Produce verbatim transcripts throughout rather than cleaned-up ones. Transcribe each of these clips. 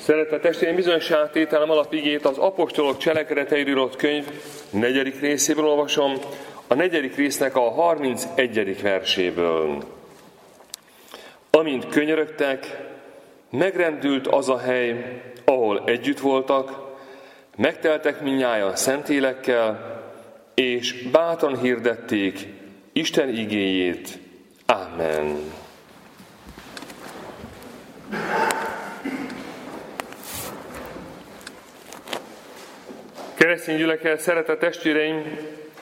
Szeretett testvéreim, bizonyságtételem alapigét az apostolok cselekedeteiről írott könyv negyedik részéből olvasom, a negyedik résznek a harmincegyedik verséből. Amint könyörögtek, megrendült az a hely, ahol együtt voltak, megteltek mindnyájan szentélekkel, és bátran hirdették Isten igéjét. Amen. Keresztény gyülekezet, szeretett testvéreim,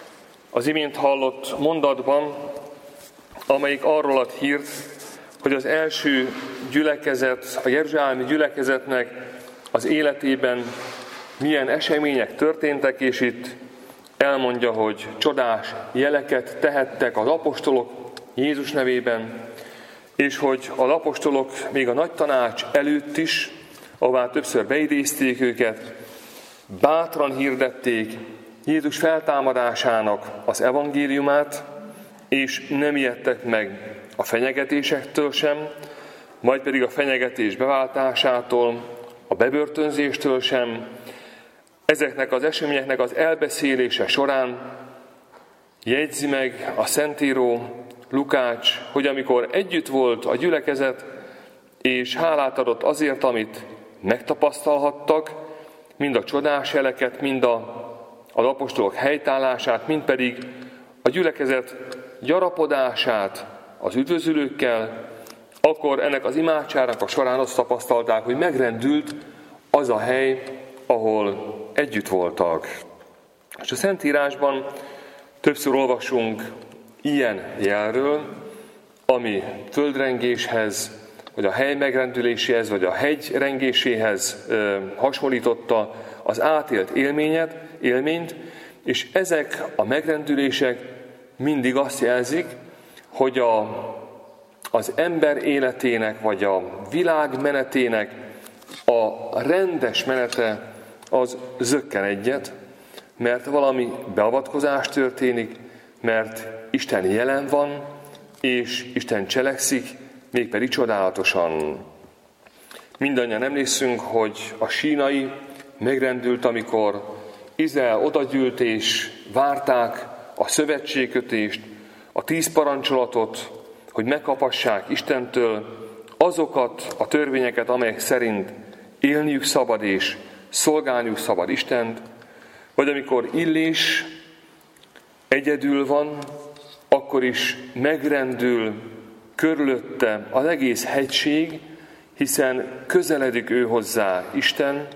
az imént hallott mondatban, amelyik arról ad hírt, hogy az első gyülekezet, a jeruzsálemi gyülekezetnek az életében milyen események történtek, és itt elmondja, hogy csodás jeleket tehettek az apostolok Jézus nevében, és hogy az apostolok még a nagy tanács előtt is, ahová többször beidézték őket, bátran hirdették Jézus feltámadásának az evangéliumát, és nem ijedtek meg a fenyegetésektől sem, majd pedig a fenyegetés beváltásától, a bebörtönzéstől sem. Ezeknek az eseményeknek az elbeszélése során jegyzi meg a Szentíró, Lukács, hogy amikor együtt volt a gyülekezet, és hálát adott azért, amit megtapasztalhattak, mind a csodás jeleket, mind a, az apostolok helytállását, mind pedig a gyülekezet gyarapodását az üdvözülőkkel, akkor ennek az imádságnak a során azt tapasztalták, hogy megrendült az a hely, ahol együtt voltak. És a Szentírásban többször olvasunk ilyen jelről, ami földrengéshez, vagy a hely megrendüléséhez, vagy a hegy rengéséhez ö, hasonlította az átélt élményet, élményt, és ezek a megrendülések mindig azt jelzik, hogy a, az ember életének, vagy a világ menetének a rendes menete az zökken egyet, mert valami beavatkozás történik, mert Isten jelen van, és Isten cselekszik, mégpedig csodálatosan. Mindannyian emlékszünk, hogy a sínai megrendült, amikor Izrael odagyűlt, és várták a szövetségkötést, a tíz parancsolatot, hogy megkapassák Istentől azokat a törvényeket, amelyek szerint élniük szabad és szolgálniuk szabad Istent, vagy amikor Illés egyedül van, akkor is megrendül körülötte az egész hegység, hiszen közeledik ő hozzá Isten,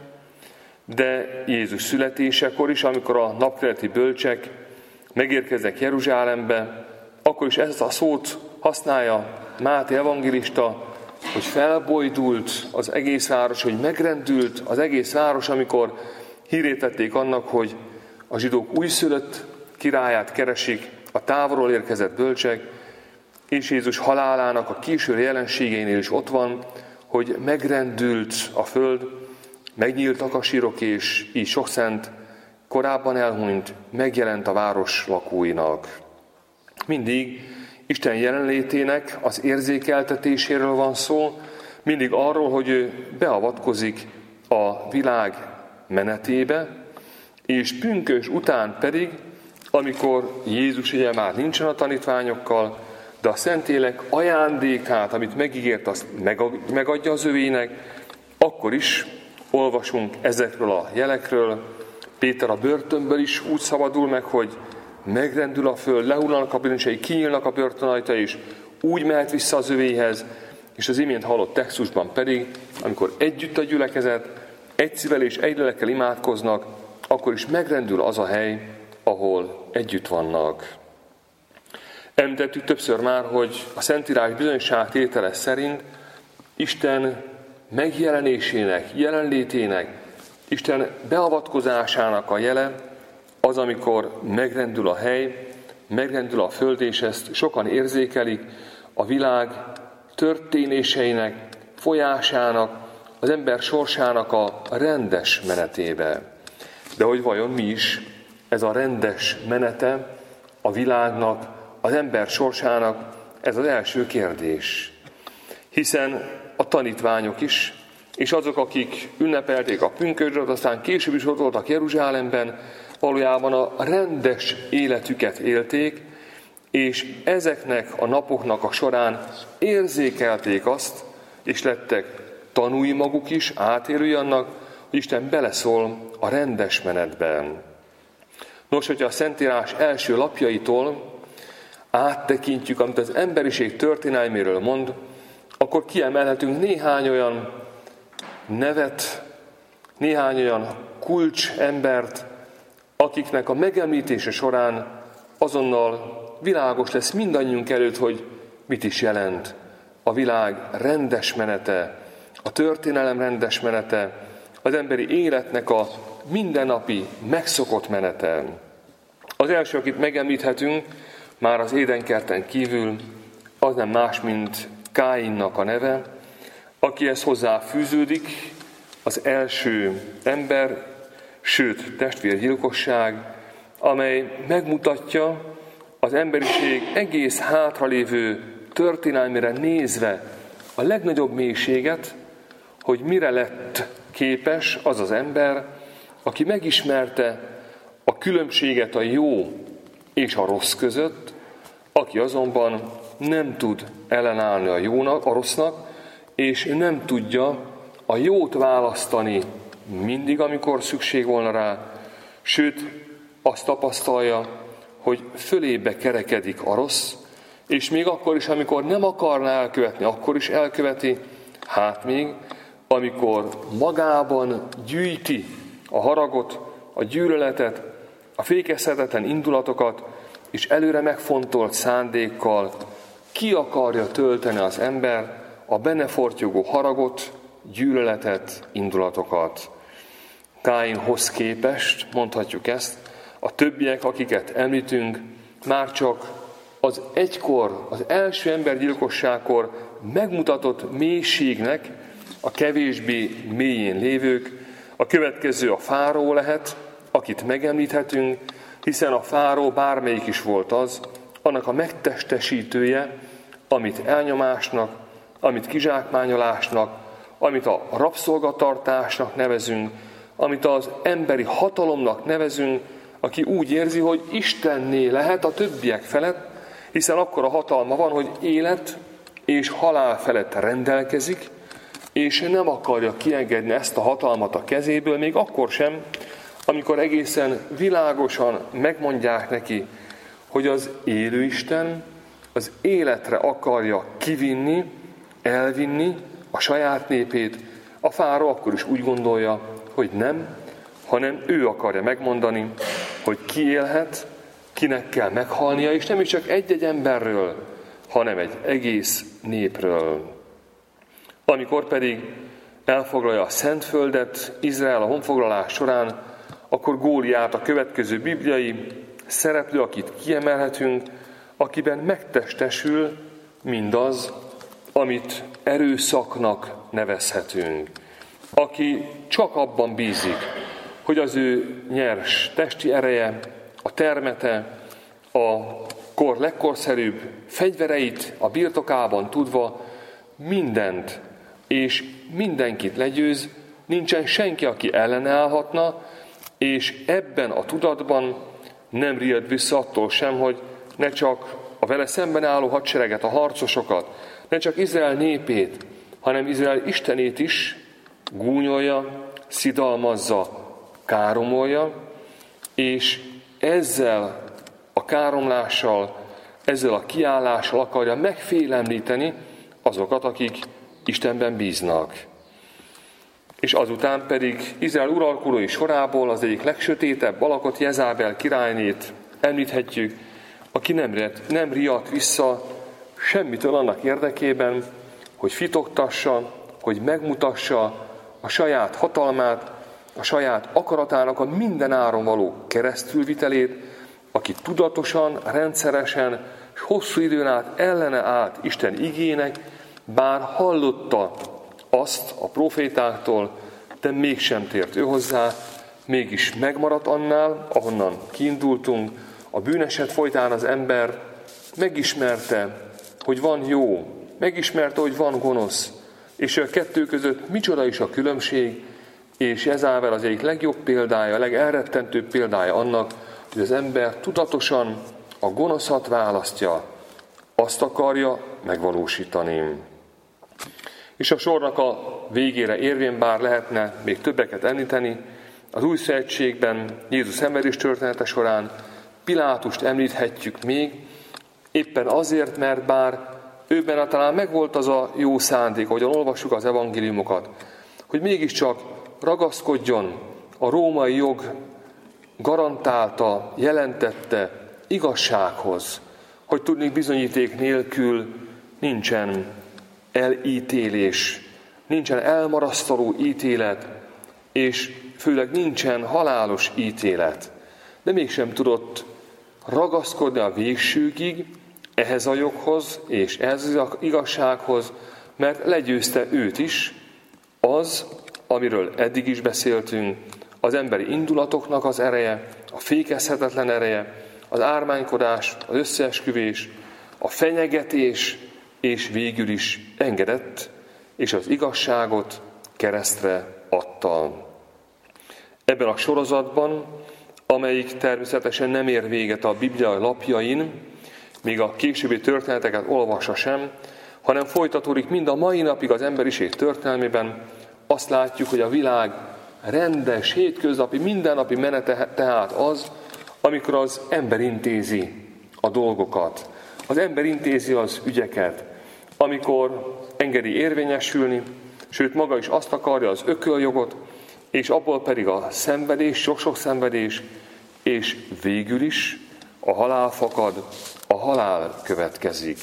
de Jézus születésekor is, amikor a napkeleti bölcsek megérkeznek Jeruzsálembe, akkor is ezt a szót használja Máté evangélista, hogy felbojdult az egész város, hogy megrendült az egész város, amikor hírét tették annak, hogy a zsidók újszülött királyát keresik, a távolról érkezett bölcsek, és Jézus halálának a kísérő jelenségeinél is ott van, hogy megrendült a föld, megnyíltak a sírok, és így sok szent korábban elhunyt, megjelent a város lakóinak. Mindig Isten jelenlétének az érzékeltetéséről van szó, mindig arról, hogy ő beavatkozik a világ menetébe, és pünkösd után pedig, amikor Jézus ugye már nincsen a tanítványokkal, de a Szentlélek ajándékát, amit megígért, azt megadja az övének, akkor is olvasunk ezekről a jelekről. Péter a börtönből is úgy szabadul meg, hogy megrendül a föld, lehullanak a bilincsei, kinyílnak a börtönajta, és úgy mehet vissza az övéhez, és az imént hallott textusban pedig, amikor együtt a gyülekezet, egy szívvel és egy lélekkel imádkoznak, akkor is megrendül az a hely, ahol együtt vannak. Említettük többször már, hogy a Szentírás bizonyságtétele szerint Isten megjelenésének, jelenlétének, Isten beavatkozásának a jele az, amikor megrendül a hely, megrendül a föld, és ezt sokan érzékelik a világ történéseinek, folyásának, az ember sorsának a rendes menetébe. De hogy vajon mi is ez a rendes menete a világnak, az ember sorsának, ez az első kérdés. Hiszen a tanítványok is, és azok, akik ünnepelték a pünkösdöt, aztán később is ott voltak Jeruzsálemben, valójában a rendes életüket élték, és ezeknek a napoknak a során érzékelték azt, és lettek tanúi maguk is, átélői annak, hogy Isten beleszól a rendes menetben. Nos, hogyha a Szentírás első lapjaitól áttekintjük, amit az emberiség történelméről mond, akkor kiemelhetünk néhány olyan nevet, néhány olyan kulcs embert, akiknek a megemlítése során azonnal világos lesz mindannyiunk előtt, hogy mit is jelent a világ rendes menete, a történelem rendes menete, az emberi életnek a mindennapi megszokott menete. Az első, akit megemlíthetünk, már az Édenkerten kívül, az nem más, mint Káinnak a neve, akihez hozzá fűződik az első ember, sőt testvérgyilkosság, amely megmutatja az emberiség egész hátralévő történelmére nézve a legnagyobb mélységet, hogy mire lett képes az az ember, aki megismerte a különbséget a jó és a rossz között, aki azonban nem tud ellenállni a jónak, a rossznak, és nem tudja a jót választani mindig, amikor szükség volna rá, sőt, azt tapasztalja, hogy fölébe kerekedik a rossz, és még akkor is, amikor nem akarná elkövetni, akkor is elköveti, hát még, amikor magában gyűjti a haragot, a gyűlöletet, a fékezhetetlen indulatokat, és előre megfontolt szándékkal ki akarja tölteni az ember a benne fortyogó haragot, gyűlöletet, indulatokat. Káinhoz képest, mondhatjuk ezt, a többiek, akiket említünk, már csak az egykor, az első embergyilkosságkor megmutatott mélységnek a kevésbé mélyén lévők. A következő a fáró lehet, akit megemlíthetünk, hiszen a fáró bármelyik is volt az, annak a megtestesítője, amit elnyomásnak, amit kizsákmányolásnak, amit a rabszolgatartásnak nevezünk, amit az emberi hatalomnak nevezünk, aki úgy érzi, hogy Istenné lehet a többiek felett, hiszen akkor a hatalma van, hogy élet és halál felett rendelkezik, és nem akarja kiengedni ezt a hatalmat a kezéből, még akkor sem, amikor egészen világosan megmondják neki, hogy az élő Isten az életre akarja kivinni, elvinni a saját népét. A fáró akkor is úgy gondolja, hogy nem, hanem ő akarja megmondani, hogy ki élhet, kinek kell meghalnia, és nem is csak egy-egy emberről, hanem egy egész népről. Amikor pedig elfoglalja a Szentföldet Izrael a honfoglalás során, akkor Góliát a következő bibliai szereplő, akit kiemelhetünk, akiben megtestesül mindaz, amit erőszaknak nevezhetünk. Aki csak abban bízik, hogy az ő nyers testi ereje, a termete, a kor legkorszerűbb fegyvereit a birtokában tudva mindent és mindenkit legyőz, nincsen senki, aki ellenállhatna, és ebben a tudatban nem riad vissza attól sem, hogy ne csak a vele szemben álló hadsereget, a harcosokat, ne csak Izrael népét, hanem Izrael Istenét is gúnyolja, szidalmazza, káromolja, és ezzel a káromlással, ezzel a kiállással akarja megfélemlíteni azokat, akik Istenben bíznak. És azután pedig Izrael uralkodói sorából az egyik legsötétebb alakot, Jezábel királynét említhetjük, aki nem, nem riadt vissza semmitől annak érdekében, hogy fitogtassa, hogy megmutassa a saját hatalmát, a saját akaratának a minden áron való keresztülvitelét, aki tudatosan, rendszeresen és hosszú időn át ellene állt Isten igének, bár hallotta azt a profétáktól, de mégsem tért ő hozzá, mégis megmaradt annál, ahonnan kiindultunk. A bűneset folytán az ember megismerte, hogy van jó, megismerte, hogy van gonosz, És a kettő között micsoda is a különbség, és ezáltal az egyik legjobb példája, a legelrettentőbb példája annak, hogy az ember tudatosan a gonoszat választja, azt akarja megvalósítani. És a sornak a végére érvén, bár lehetne még többeket említeni, az Új Szövetségben Jézus szenvedés története során Pilátust említhetjük még, éppen azért, mert bár őben talán megvolt az a jó szándék, ahogyan olvassuk az evangéliumokat, hogy mégiscsak ragaszkodjon a római jog garantálta, jelentette igazsághoz, hogy tudni bizonyíték nélkül nincsen elítélés, nincsen elmarasztaló ítélet, és főleg nincsen halálos ítélet. De mégsem tudott ragaszkodni a végsőkig ehhez a joghoz és ehhez az igazsághoz, mert legyőzte őt is az, amiről eddig is beszéltünk, az emberi indulatoknak az ereje, a fékezhetetlen ereje, az ármánykodás, az összeesküvés, a fenyegetés, és végül is engedett, és az igazságot keresztre adta. Ebben a sorozatban, amelyik természetesen nem ér véget a Biblia lapjain, még a későbbi történeteket olvassa sem, hanem folytatódik mind a mai napig az emberiség történelmében, azt látjuk, hogy a világ rendes, hétköznapi, mindennapi menete tehát az, amikor az ember intézi a dolgokat. Az ember intézi az ügyeket, amikor engedi érvényesülni, sőt maga is azt akarja, az ököljogot, és abból pedig a szenvedés, sok-sok szenvedés, és végül is a halál fakad, a halál következik.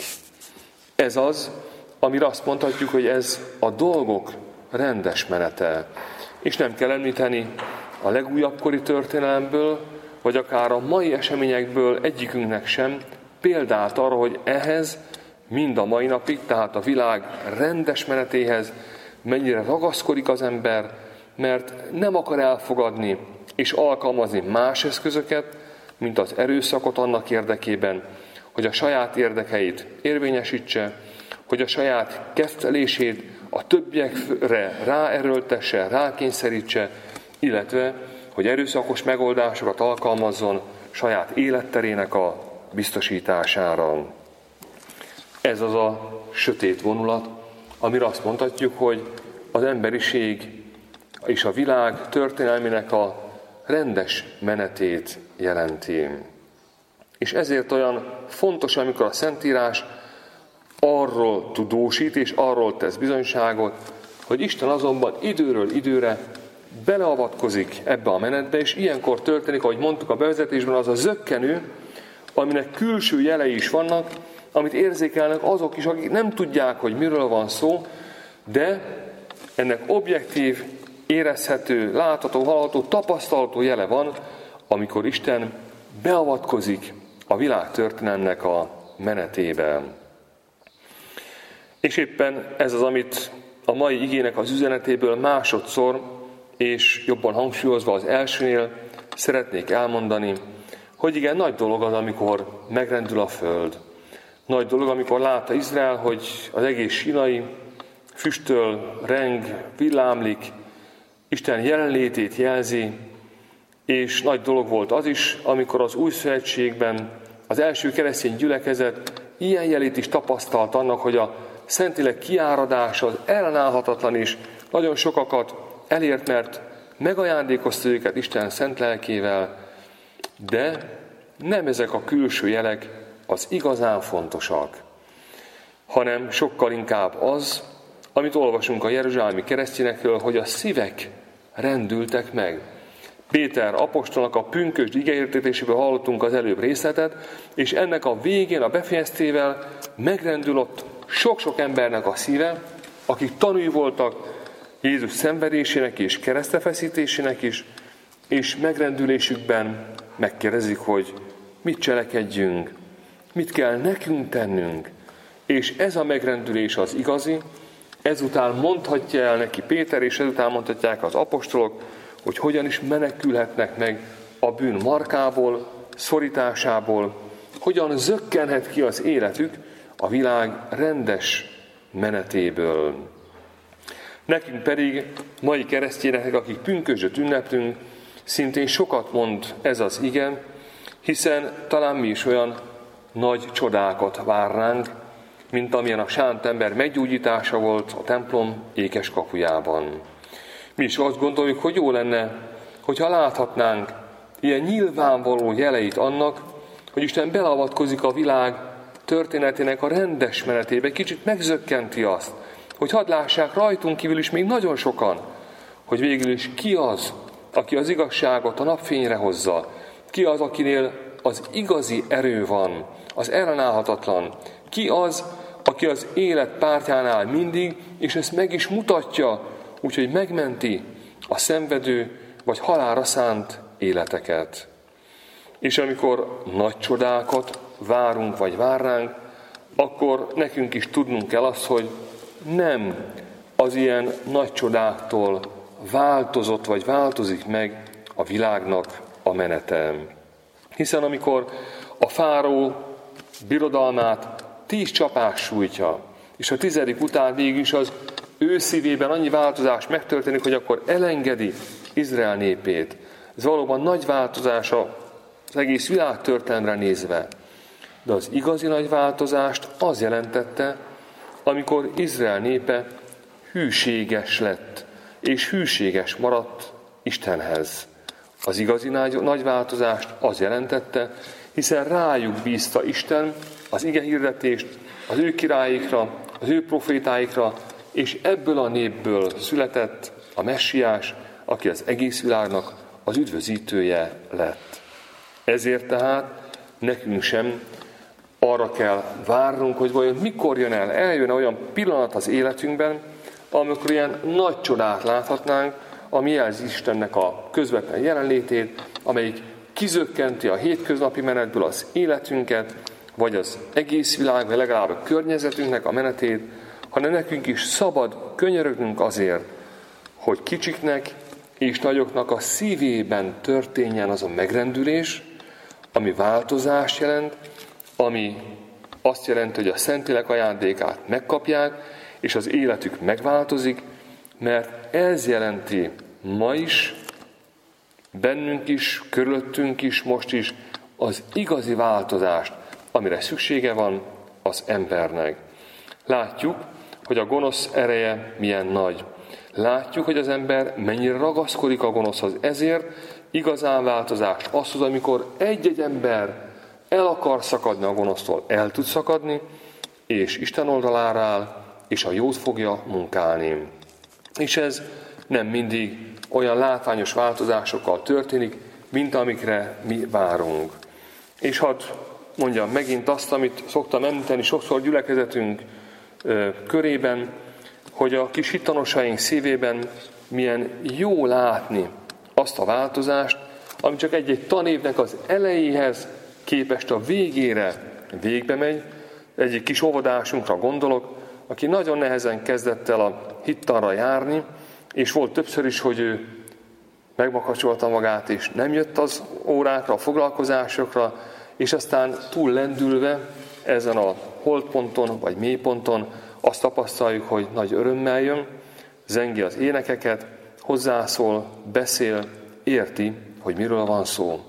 Ez az, amire azt mondhatjuk, hogy ez a dolgok rendes menete. És nem kell említeni a legújabb kori történelemből, vagy akár a mai eseményekből egyikünknek sem példát arra, hogy ehhez mind a mai napig, tehát a világ rendes menetéhez mennyire ragaszkodik az ember, mert nem akar elfogadni és alkalmazni más eszközöket, mint az erőszakot annak érdekében, hogy a saját érdekeit érvényesítse, hogy a saját kettelését a többiekre ráerőltesse, rákényszerítse, illetve, hogy erőszakos megoldásokat alkalmazzon saját életterének a biztosítására. Ez az a sötét vonulat, amire azt mondhatjuk, hogy az emberiség és a világ történelmének a rendes menetét jelenti. És ezért olyan fontos, amikor a Szentírás arról tudósít és arról tesz bizonyságot, hogy Isten azonban időről időre beleavatkozik ebbe a menetbe, és ilyenkor történik, ahogy mondtuk a bevezetésben, az a zökkenő, aminek külső jelei is vannak, amit érzékelnek azok is, akik nem tudják, hogy miről van szó, de ennek objektív, érezhető, látható, hallható, tapasztalható jele van, amikor Isten beavatkozik a világ történelmnek a menetében. És éppen ez az, amit a mai igének az üzenetéből másodszor, és jobban hangsúlyozva az elsőnél szeretnék elmondani, hogy igen, nagy dolog az, amikor megrendül a föld. Nagy dolog, amikor látta Izrael, hogy az egész Sinai füstöl, reng, villámlik, Isten jelenlétét jelzi, és nagy dolog volt az is, amikor az Új Szövetségben az első keresztény gyülekezet ilyen jelét is tapasztalt annak, hogy a Szentlélek kiáradása az ellenállhatatlan is nagyon sokakat elért, mert megajándékozta őket Isten szent lelkével, de nem ezek a külső jelek az igazán fontosak, hanem sokkal inkább az, amit olvasunk a jeruzsálemi keresztényekről, hogy a szívek rendültek meg. Péter apostolnak a pünkösd igehirdetéséből hallottunk az előbb részletet, és ennek a végén, a befejeztével megrendülött sok-sok embernek a szíve, akik tanúi voltak Jézus szenvedésének és keresztefeszítésének is, és megrendülésükben megkérdezik, hogy mit cselekedjünk, mit kell nekünk tennünk. És ez a megrendülés az igazi, ezután mondhatja el neki Péter, és ezután mondhatják az apostolok, hogy hogyan is menekülhetnek meg a bűn markából, szorításából, hogyan zökkenhet ki az életük a világ rendes menetéből. Nekünk pedig, mai keresztényeknek, akik pünkösdöt ünneplünk, szintén sokat mond ez az ige, hiszen talán mi is olyan nagy csodákat várnánk, mint amilyen a sánt ember meggyógyítása volt a templom ékes kapujában. Mi is azt gondoljuk, hogy jó lenne, hogyha láthatnánk ilyen nyilvánvaló jeleit annak, hogy Isten beleavatkozik a világ történetének a rendes menetébe, kicsit megzökkenti azt, hogy hadd lássák rajtunk kívül is még nagyon sokan, hogy végül is ki az, aki az igazságot a napfényre hozza, ki az, akinél az igazi erő van, az ellenállhatatlan, ki az, aki az élet pártjánál mindig, és ezt meg is mutatja, úgyhogy megmenti a szenvedő vagy halálra szánt életeket. És amikor nagy csodákat várunk vagy várnánk, akkor nekünk is tudnunk kell azt, hogy nem az ilyen nagy csodáktól változott vagy változik meg a világnak a menete. Hiszen amikor a fáraó birodalmát tíz csapás sújtja, és a tizedik után végül is az ő szívében annyi változás megtörténik, hogy akkor elengedi Izrael népét. Ez valóban nagy változás az egész világtörténelemre nézve. De az igazi nagy változást az jelentette, amikor Izrael népe hűséges lett, és hűséges maradt Istenhez. Az igazi nagy, nagy változást az jelentette, hiszen rájuk bízta Isten az ige hirdetést, az ő királyikra, az ő profétáikra, és ebből a népből született a messiás, aki az egész világnak az üdvözítője lett. Ezért tehát nekünk sem arra kell várnunk, hogy vajon mikor jön el, eljön olyan pillanat az életünkben, amikor ilyen nagy csodát láthatnánk, ami jelzi Istennek a közvetlen jelenlétét, amelyik kizökkenti a hétköznapi menetből az életünket, vagy az egész világ, vagy legalább a környezetünknek a menetét, hanem nekünk is szabad könyörögnünk azért, hogy kicsiknek és nagyoknak a szívében történjen az a megrendülés, ami változást jelent, ami azt jelenti, hogy a Szentlélek ajándékát megkapják, és az életük megváltozik, mert ez jelenti ma is, bennünk is, körülöttünk is, most is az igazi változást, amire szüksége van az embernek. Látjuk, hogy a gonosz ereje milyen nagy. Látjuk, hogy az ember mennyire ragaszkodik a gonoszhoz. Ezért igazán változást azt hoz, amikor egy-egy ember el akar szakadni a gonosztól, el tud szakadni, és Isten oldalára áll, és a jót fogja munkálni. És ez nem mindig olyan látványos változásokkal történik, mint amikre mi várunk. És hadd mondjam megint azt, amit szoktam említeni sokszor gyülekezetünk ö, körében, hogy a kis hittanosaink szívében milyen jó látni azt a változást, ami csak egy-egy tanévnek az elejéhez képest a végére végbe megy. Egyik kis óvodásunkra gondolok, aki nagyon nehezen kezdett el a hittanra járni, és volt többször is, hogy ő megmakacsolta magát, és nem jött az órákra, a foglalkozásokra, és aztán túl lendülve ezen a holdponton, vagy mélyponton azt tapasztaljuk, hogy nagy örömmel jön, zengi az énekeket, hozzászól, beszél, érti, hogy miről van szó.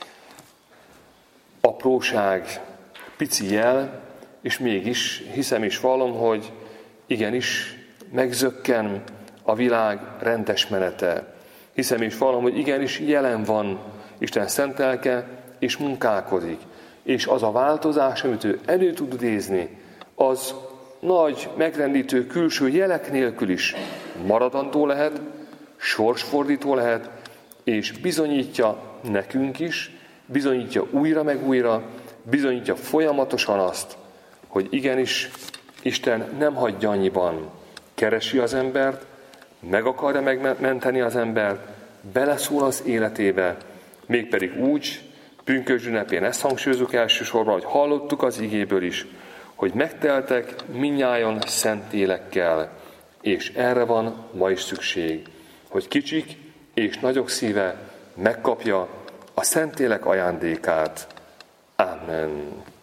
Apróság, pici jel, és mégis hiszem és vallom, hogy igenis megzökken a világ rendes menete. Hiszem és vallom, hogy igenis jelen van Isten szent lelke, és munkálkodik. És az a változás, amit ő elő tud idézni, az nagy, megrendítő külső jelek nélkül is maradandó lehet, sorsfordító lehet, és bizonyítja nekünk is, bizonyítja újra meg újra, bizonyítja folyamatosan azt, hogy igenis Isten nem hagyja annyiban. Keresi az embert, meg akarja megmenteni az embert, beleszól az életébe, mégpedig úgy, pünkösd ünnepén ezt hangsúlyozunk elsősorban, hogy hallottuk az igéből is, hogy megteltek mindnyájan szent élekkel, és erre van ma is szükség, hogy kicsik és nagyok szíve megkapja a Szentlélek ajándékát. Amen.